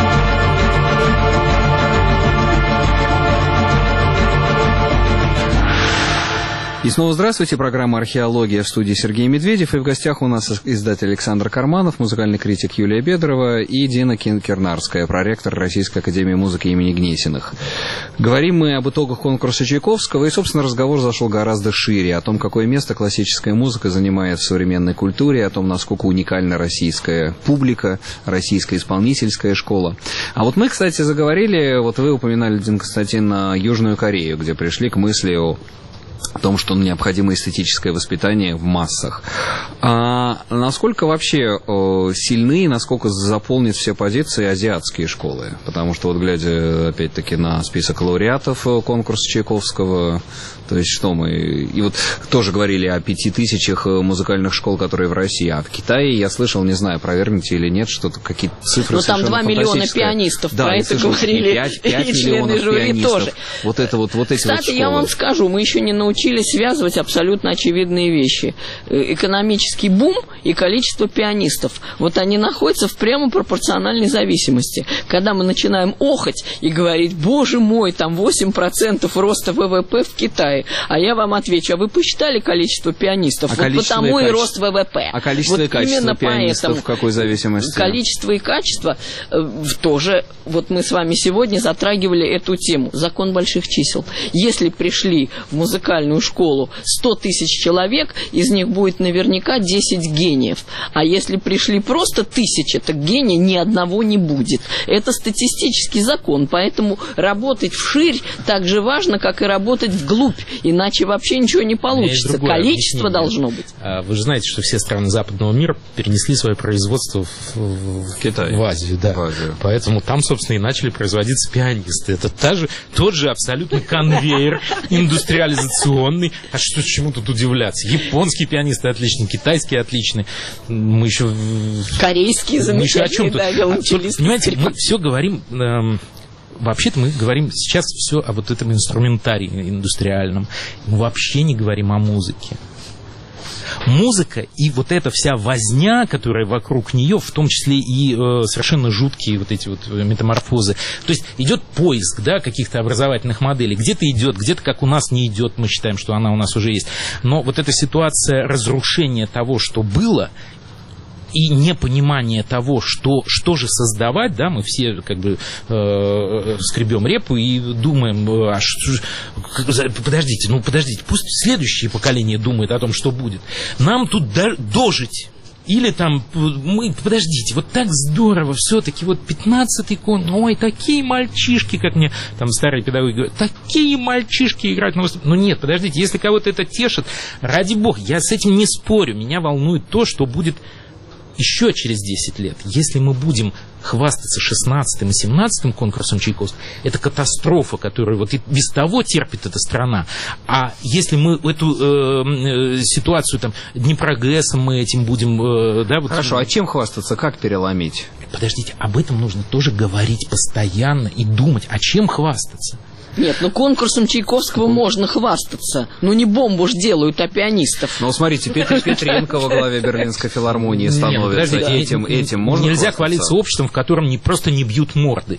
И снова здравствуйте, программа «Археология», в студии Сергей Медведев, и в гостях у нас издатель Александр Карманов, музыкальный критик Юлия Бедрова и Дина Кернарская, проректор Российской академии музыки имени Гнесиных. Говорим мы об итогах конкурса Чайковского, и, собственно, разговор зашел гораздо шире, о том, какое место классическая музыка занимает в современной культуре, о том, насколько уникальна российская публика, российская исполнительская школа. А вот мы, кстати, заговорили, вот вы упоминали, Дина Константиновна, Южную Корею, где пришли к мысли о том, что необходимо эстетическое воспитание в массах. А насколько вообще сильны, насколько заполнят все позиции азиатские школы? Потому что, вот глядя, опять-таки, на список лауреатов конкурса Чайковского, то есть что мы... И вот тоже говорили о 5000 музыкальных школ, которые в России, а в Китае, я слышал, не знаю, проверните или нет, что-то какие-то цифры совершенно фантастические. Ну, там 2 миллиона пианистов, да, про это говорили 5 и члены жюри пианистов. тоже. Вот это вот эти Кстати, вот школы. я вам скажу, мы еще не научились связывать абсолютно очевидные вещи. Экономический бум и количество пианистов. Вот они находятся в прямо пропорциональной зависимости. Когда мы начинаем охать и говорить, боже мой, там 8% роста ВВП в Китае, а я вам отвечу, а вы посчитали количество пианистов? Вот потому и рост ВВП. А количество и качество пианистов в какой зависимости? Количество и качество тоже, вот мы с вами сегодня затрагивали эту тему. Закон больших чисел. Если пришли в музыкальную школу 100 тысяч человек, из них будет наверняка 10 гениев. А если пришли просто 1000, так гения ни одного не будет. Это статистический закон, поэтому работать вширь так же важно, как и работать вглубь. Иначе вообще ничего не получится. Количество должно быть. Вы же знаете, что все страны западного мира перенесли свое производство в Китай, в Азию, да. Поэтому там, собственно, и начали производиться пианисты. Это тот же абсолютно конвейер индустриализационный. А что, чему тут удивляться? Японские пианисты отличные, китайские отличные. Мы еще... Корейские замечательные, да, виолончелисты. Понимаете, мы все говорим... вообще-то мы говорим сейчас все о вот этом инструментарии индустриальном. Мы вообще не говорим о музыке. Музыка и вот эта вся возня, которая вокруг нее, в том числе и совершенно жуткие вот эти вот метаморфозы. То есть идет поиск, да, каких-то образовательных моделей. Где-то идет, где-то, как у нас, не идет. Мы считаем, что она у нас уже есть. Но вот эта ситуация разрушения того, что было, и непонимание того, что же создавать, да, мы все как бы скребем репу и думаем, подождите, пусть следующее поколение думает о том, что будет. Нам тут дожить. Или там, подождите, вот так здорово, все-таки вот 15-й ой, такие мальчишки, как мне там старые педагоги говорят, такие мальчишки играют на выступлении. Ну нет, подождите, если кого-то это тешит, ради бога, я с этим не спорю, меня волнует то, что будет еще через 10 лет, если мы будем хвастаться 16-м и 17-м конкурсом Чайковского, это катастрофа, которую вот и без того терпит эта страна. А если мы эту ситуацию там Днепрогэсом мы этим будем... да, вот, хорошо, а чем хвастаться, как переломить? Подождите, об этом нужно тоже говорить постоянно и думать, а чем хвастаться? Нет, ну конкурсом Чайковского можно хвастаться. Ну не бомбу ж делают, а пианистов. Ну смотрите, Петренко во главе Берлинской филармонии становится. Этим можно нельзя хвалиться обществом, в котором просто не бьют морды.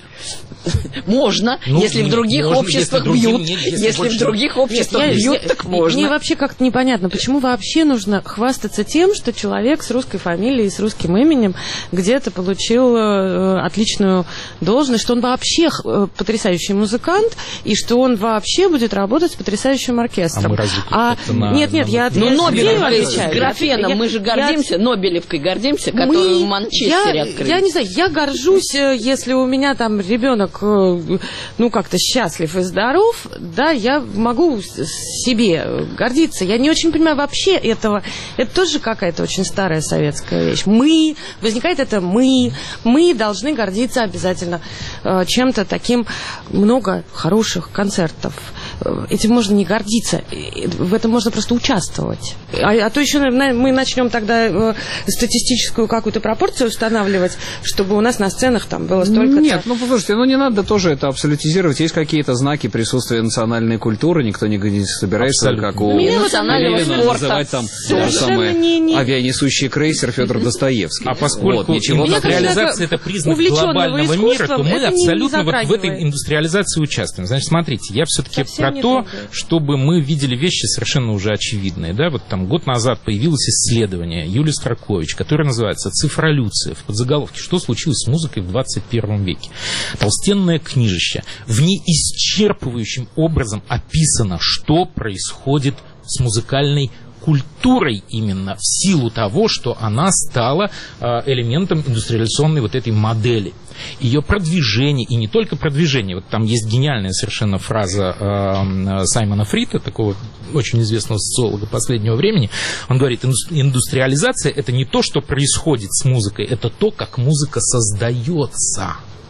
Можно, если в других обществах бьют. Если в других обществах бьют, так можно. Мне вообще как-то непонятно, почему вообще нужно хвастаться тем, что человек с русской фамилией, с русским именем где-то получил отличную должность, что он вообще потрясающий музыкант, и что он вообще будет работать с потрясающим оркестром. Нет, я Нобелевкой с графеном мы же гордимся, Нобелевкой гордимся, которую в Манчестере открыли. Я не знаю, я горжусь, если у меня там ребенок, как-то счастлив и здоров, да, я могу себе гордиться. Я не очень понимаю вообще этого. Это тоже какая-то очень старая советская вещь. Возникает это мы должны гордиться обязательно чем-то таким, много хороших концертов. Этим можно не гордиться, в этом можно просто участвовать. А то еще мы начнем тогда статистическую какую-то пропорцию устанавливать, чтобы у нас на сценах там было столько-то. Нет, послушайте, не надо тоже это абсолютизировать. Есть какие-то знаки присутствия национальной культуры, никто не собирается, абсолютно. Как у Ленина называть там то же самое авианесущий крейсер Федор Достоевский. А поскольку индустриализация это признак глобального мира, то мы абсолютно в этой индустриализации участвуем. Значит, смотрите, я все-таки про то, чтобы мы видели вещи совершенно уже очевидные. Да? Вот там год назад появилось исследование Юлии Строкович, которое называется «Цифролюция», в подзаголовке «Что случилось с музыкой в 21 веке?». Толстенное книжище. В ней исчерпывающим образом описано, что происходит с музыкальной культурой именно в силу того, что она стала элементом индустриализационной вот этой модели. Ее продвижение, и не только продвижение, вот там есть гениальная совершенно фраза Саймона Фрита, такого очень известного социолога последнего времени, он говорит, индустриализация это не то, что происходит с музыкой, это то, как музыка создается.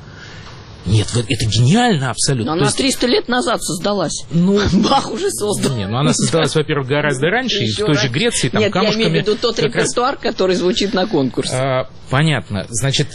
Нет, это гениально абсолютно. Но она 300 лет назад создалась. Бах уже создал. Она создалась, во-первых, гораздо раньше, и в той же Греции, там камушками... я имею в виду тот репертуар, который звучит на конкурсе. Понятно. Значит,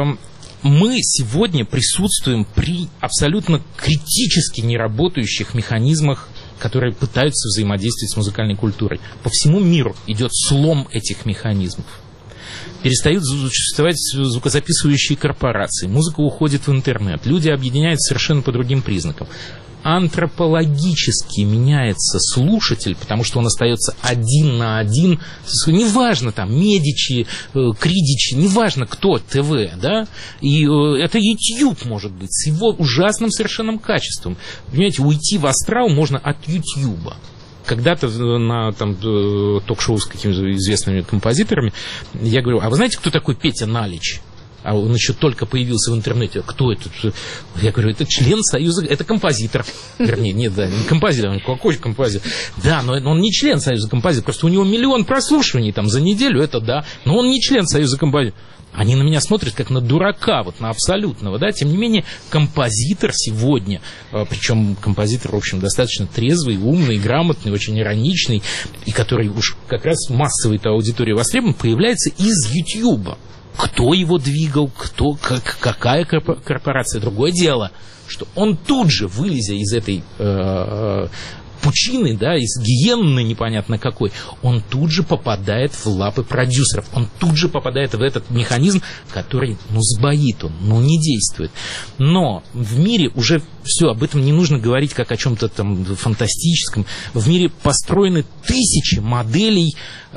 мы сегодня присутствуем при абсолютно критически неработающих механизмах, которые пытаются взаимодействовать с музыкальной культурой. По всему миру идет слом этих механизмов. Перестают существовать звукозаписывающие корпорации, музыка уходит в интернет, люди объединяются совершенно по другим признакам. Антропологически меняется слушатель, потому что он остается один на один, неважно там, Медичи, Кридичи, неважно кто, ТВ, да, и это YouTube может быть с его ужасным совершенным качеством. Понимаете, уйти в астрал можно от YouTube. Когда-то на ток-шоу с какими-то известными композиторами я говорю, а вы знаете, кто такой Петя Налич? А он еще только появился в интернете. Кто это? Я говорю, это член Союза, это композитор. Вернее, нет, да, не композитор. Какой композитор? Да, но он не член Союза композиторов. Просто у него 1 миллион прослушиваний там за неделю, это да. Но он не член Союза композиторов. Они на меня смотрят как на дурака, вот на абсолютного, да, тем не менее, композитор сегодня, причем композитор, в общем, достаточно трезвый, умный, грамотный, очень ироничный, и который уж как раз массовой-то аудитории востребован, появляется из Ютьюба. Кто его двигал, какая корпорация. Другое дело, что он тут же, вылезя из этой пучины, да, из гиенны непонятно какой, он тут же попадает в лапы продюсеров, он тут же попадает в этот механизм, который, сбоит он, не действует. Но в мире уже все, об этом не нужно говорить как о чем-то там фантастическом. В мире построены тысячи моделей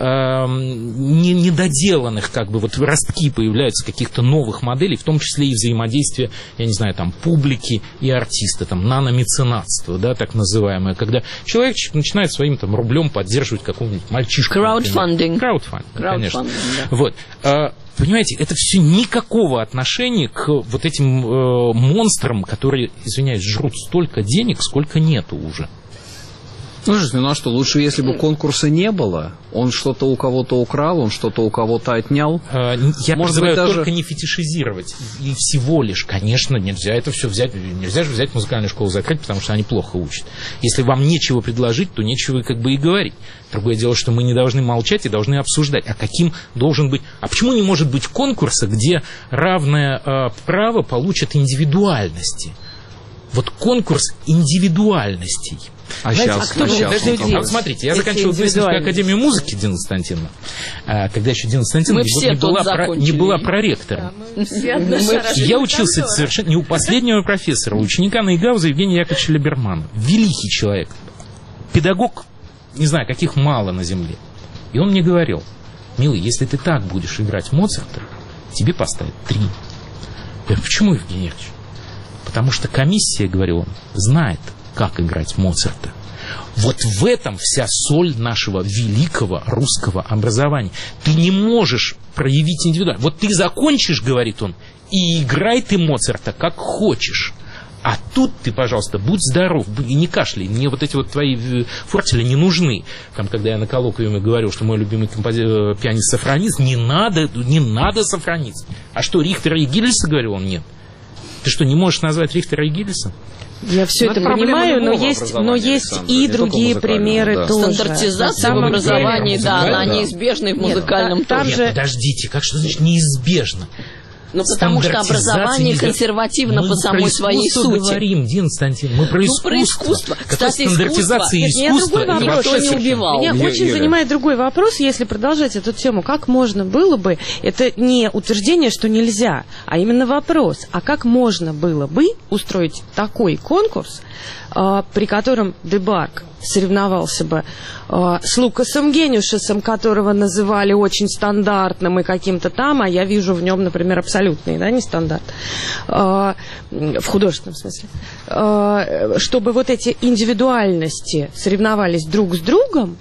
недоделанных, как бы, вот ростки появляются каких-то новых моделей, в том числе и взаимодействия, я не знаю, там, публики и артиста, там, наномеценатство, да, так называемое, когда человек начинает своим там рублем поддерживать какого-нибудь мальчишку. Краудфандинг. Конечно. Да. Вот. Понимаете, это все никакого отношения к вот этим монстрам, которые, извиняюсь, жрут столько денег, сколько нету уже. Слушайте, а что, лучше, если бы конкурса не было, он что-то у кого-то украл, он что-то у кого-то отнял? Я призываю только не фетишизировать. И всего лишь, конечно, нельзя это все взять, нельзя же взять музыкальную школу закрыть, потому что они плохо учат. Если вам нечего предложить, то нечего как бы и говорить. Другое дело, что мы не должны молчать и должны обсуждать, а каким должен быть... А почему не может быть конкурса, где равное право получат индивидуальности? Вот конкурс индивидуальностей. Вот смотрите, я заканчивал Брестскую академию музыки, Дина Константиновна, когда еще Дина Константиновна не была проректором. Я учился совершенно не у последнего профессора, у ученика Нейгауза Евгения Яковлевича Либермана. Великий человек, педагог, не знаю, каких мало на земле. И он мне говорил: милый, если ты так будешь играть Моцарта, тебе поставят 3. Я говорю: почему, Евгений Яковлевич? Потому что комиссия, говорил он, знает, как играть Моцарта. Вот в этом вся соль нашего великого русского образования. Ты не можешь проявить индивидуально. Вот ты закончишь, говорит он, и играй ты Моцарта как хочешь. А тут ты, пожалуйста, будь здоров, и не кашляй. Мне вот эти вот твои фортели не нужны. Там, когда я на коллоквиуме говорил, что мой любимый пианист сафронист, не надо сафронист. А что, Рихтера и Гиллиса, говорил он, нет? Ты что, не можешь назвать Рихтера и Гиллиса? Я все это понимаю, но есть и другие примеры тоже. Стандартизация в образовании, да, она неизбежна и в музыкальном тоже. Нет, подождите, как что значит неизбежно? Ну, потому что образование консервативно по самой своей сути. Мы говорим, Дина Константиновна, мы про искусство. Кстати, стандартизация искусства никто не убивал. Меня очень занимает другой вопрос, если продолжать эту тему. Как можно было бы, это не утверждение, что нельзя, а именно вопрос, а как можно было бы устроить такой конкурс, при котором Дебарк соревновался бы с Лукасом Гениушесом, которого называли очень стандартным и каким-то там, а я вижу в нем, например, абсолютный, да, нестандарт, в художественном смысле, чтобы вот эти индивидуальности соревновались друг с другом,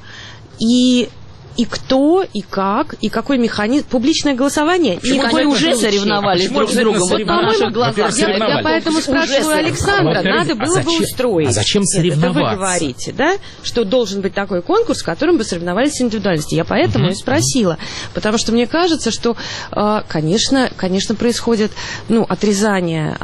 и кто, и как, и какой механизм. Публичное голосование. Они уже соревновались друг с другом. Вот на наших глазах. Я поэтому спрашиваю Александра, надо было бы устроить. А зачем соревноваться? Это вы говорите, да, что должен быть такой конкурс, в котором бы соревновались индивидуальности. Я поэтому и спросила. Потому что мне кажется, что, конечно, происходит отрезание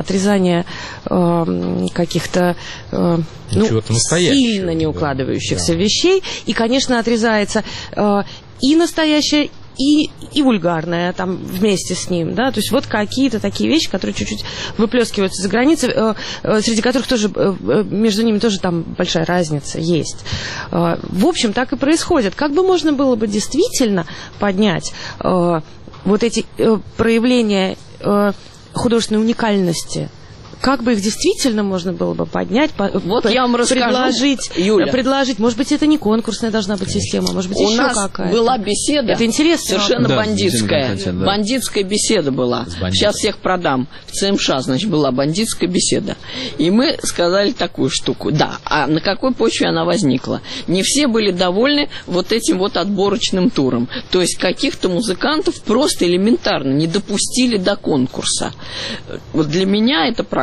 каких-то сильно не укладывающихся вещей. И, конечно, отрезается и настоящее, и вульгарное там вместе с ним, да, то есть вот какие-то такие вещи, которые чуть-чуть выплескиваются за границей, среди которых тоже, между ними тоже там большая разница есть. В общем, так и происходит. Как бы можно было бы действительно поднять вот эти проявления художественной уникальности? Как бы их действительно можно было бы поднять, я вам предложить, может быть, это не конкурсная должна быть система, может быть, еще какая-то. У нас была беседа, это интересно, совершенно бандитская. Бандитская беседа была. Сейчас всех продам. В ЦМШ, значит, была бандитская беседа. И мы сказали такую штуку. Да, а на какой почве она возникла? Не все были довольны вот этим вот отборочным туром. То есть каких-то музыкантов просто элементарно не допустили до конкурса. Вот для меня это практика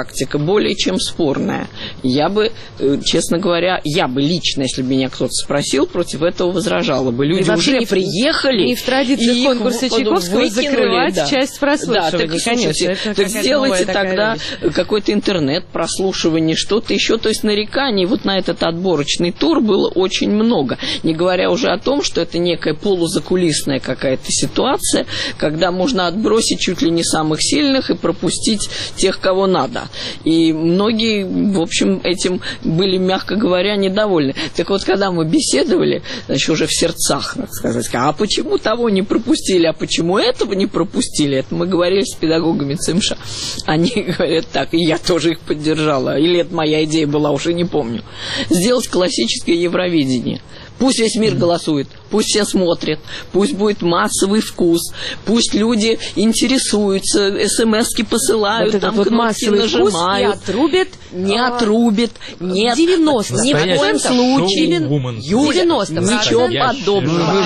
практика более чем спорная. Я бы, честно говоря, лично, если бы меня кто-то спросил, против этого возражала бы. Люди уже приехали. И в традиции конкурса Чайковского закрывать часть прослушивания. Да, конечно. Так сделайте тогда какой-то интернет-прослушивание, что-то еще. То есть нареканий вот на этот отборочный тур было очень много. Не говоря уже о том, что это некая полузакулисная какая-то ситуация, когда можно отбросить чуть ли не самых сильных и пропустить тех, кого надо. И многие, в общем, этим были, мягко говоря, недовольны. Так вот, когда мы беседовали, значит, уже в сердцах, так сказать, а почему того не пропустили, а почему этого не пропустили, это мы говорили с педагогами ЦМШ. Они говорят так, и я тоже их поддержала, или это моя идея была, уже не помню. Сделать классическое Евровидение. Пусть весь мир голосует, пусть все смотрят, пусть будет массовый вкус, пусть люди интересуются, смс-ки посылают, вот там вот кнопки нажимают. Не отрубит, нет, 90, ни в коем случае. Юля, ничего подобного.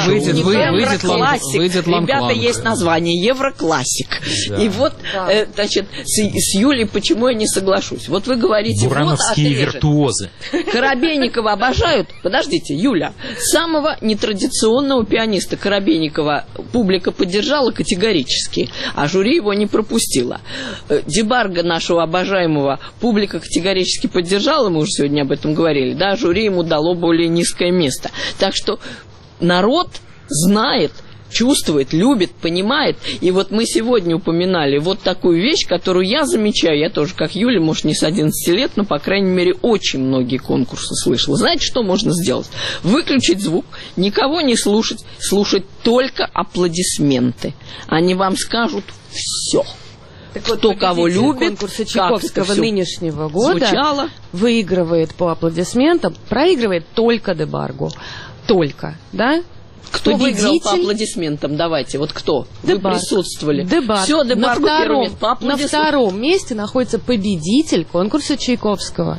Выйдет Ребята, есть название Евроклассик. И вот, значит, с Юлей почему я не соглашусь? Вот вы говорите, бурановские виртуозы. Коробейникова обожают. Подождите, Юля. Самого нетрадиционного пианиста Коробейникова публика поддержала категорически, а жюри его не пропустило. Дебарга нашего обожаемого публика категорически поддержала, мы уже сегодня об этом говорили, да, жюри ему дало более низкое место. Так что народ знает, чувствует, любит, понимает. И вот мы сегодня упоминали вот такую вещь, которую я замечаю, я тоже, как Юля, может, не с 11 лет, но, по крайней мере, очень многие конкурсы слышала. Знаете, что можно сделать? Выключить звук, никого не слушать, слушать только аплодисменты. Они вам скажут все. Так кто вот, кого любит, конкурса Чайковского нынешнего года звучало. Выигрывает по аплодисментам, проигрывает только Дебаргу. Только, да? Кто выиграл по аплодисментам? Давайте, вот кто? Дебарг. Вы присутствовали. Дебарг. Все, Дебаргу первое место по аплодисментам. На втором месте находится победитель конкурса Чайковского.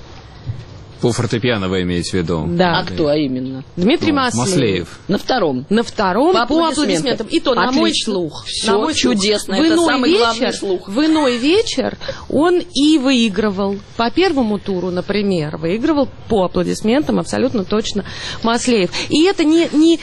По фортепиано вы имеете в виду? Да. А кто именно? Дмитрий Маслеев. На втором. На втором по аплодисментам. И то отлично. На мой слух. Все на мой чудесно. Слух. Это самый главный слух. В иной вечер он и выигрывал. По первому туру, например, выигрывал по аплодисментам абсолютно точно Маслеев. И это не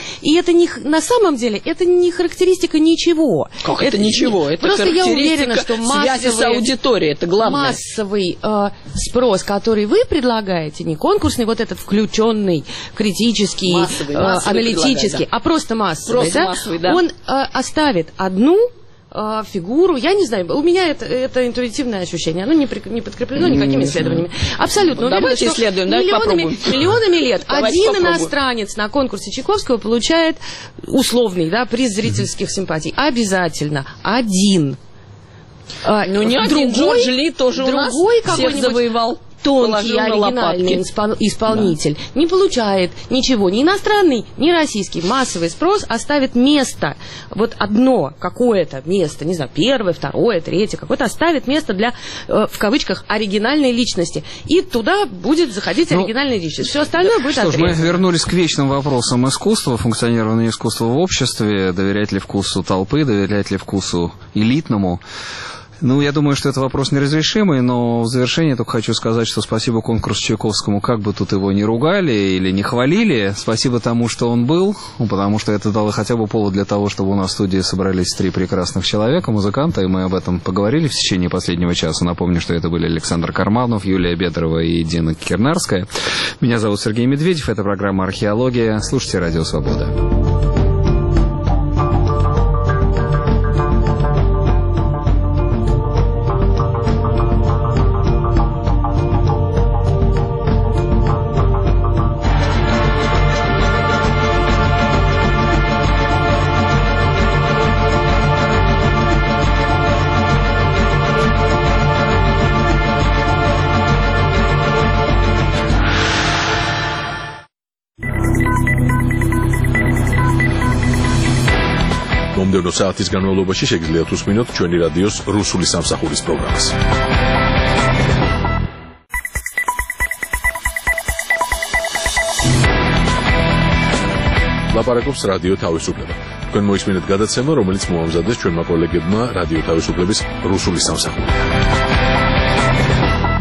на самом деле, это не характеристика ничего. Как это ничего? Это просто я уверена, что связи с аудиторией, это главное. Массовый спрос, который вы предлагаете, не конкурсный, вот этот включенный, критический, массовый аналитический, да. А просто массовый, просто массовый, да. Он оставит одну фигуру, я не знаю, у меня это интуитивное ощущение, оно не подкреплено никакими исследованиями. Абсолютно уверена, давайте что исследуем, миллионами лет один иностранец на конкурсе Чайковского получает условный, да, приз зрительских симпатий. Обязательно. Один. Ну не один, Джордж Ли тоже у нас всех завоевал. Тонкий оригинальный исполнитель не получает ничего, ни иностранный, ни российский. Массовый спрос оставит место, вот одно какое-то место, не знаю, первое, второе, третье, какое-то оставит место для, в кавычках, оригинальной личности. И туда будет заходить оригинальная личность. Все остальное будет отрезано. Мы вернулись к вечным вопросам искусства, функционирования искусства в обществе, доверять ли вкусу толпы, доверять ли вкусу элитному. Ну, я думаю, что это вопрос неразрешимый, но в завершение только хочу сказать, что спасибо конкурсу Чайковскому, как бы тут его ни ругали или не хвалили, спасибо тому, что он был, потому что это дало хотя бы повод для того, чтобы у нас в студии собрались 3 прекрасных человека, музыканта, и мы об этом поговорили в течение последнего часа. Напомню, что это были Александр Карманов, Юлия Бедрова и Дина Кирнарская. Меня зовут Сергей Медведев, это программа «Археология». Слушайте «Радио Свобода». მომდევნო საათის განმავლობაში შეგიძლიათ უსმინოთ ჩვენი რადიოს რუსული სამსახურის პროგრამას. ლაპარაკობს რადიო თავისუფლება. თქვენ მოისმინეთ გადაცემა, რომელიც მოამზადეს ჩვენმა კოლეგებმა რადიო თავისუფლების რუსული სამსახური.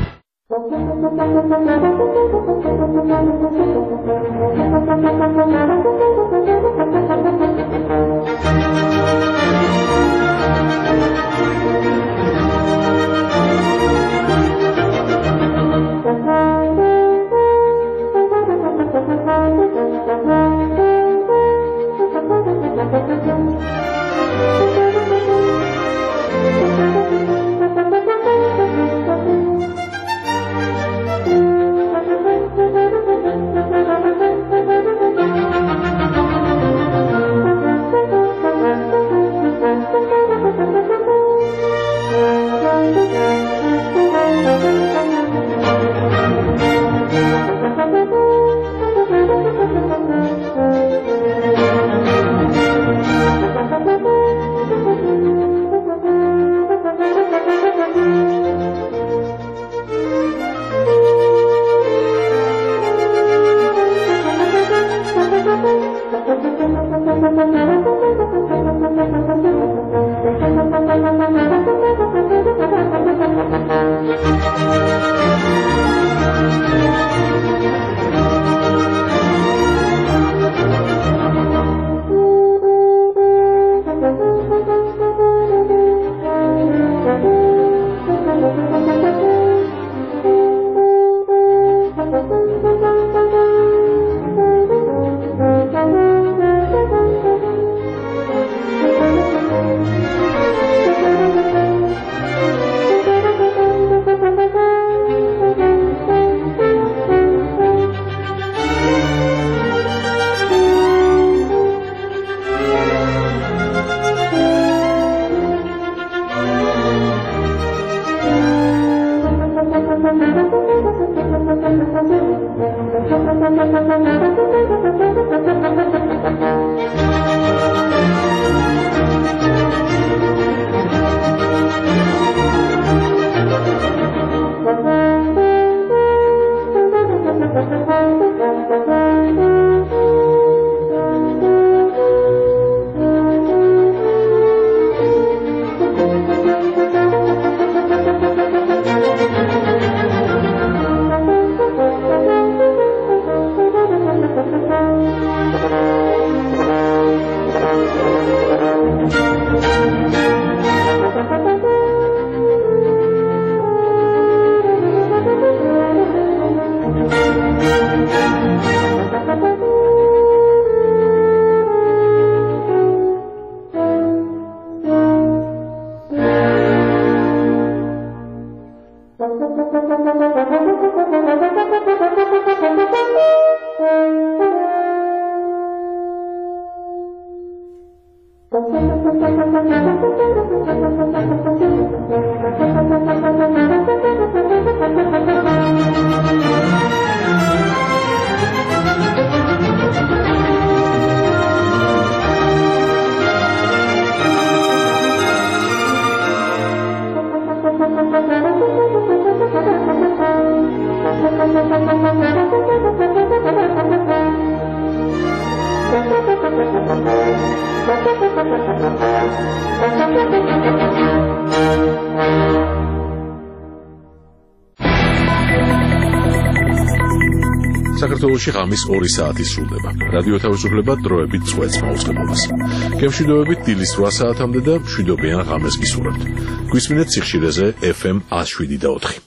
საქართველოში ღამის 2 საათი სრულდება. რადიო თავისუფლება დროებით წვეთს მაუწყებლობას. გემშვიდობებით დილის 8 საათამდე და მშვიდობიან ღამეს გისურვებთ. გვისმინეთ სიხშირეზე FM 107.4.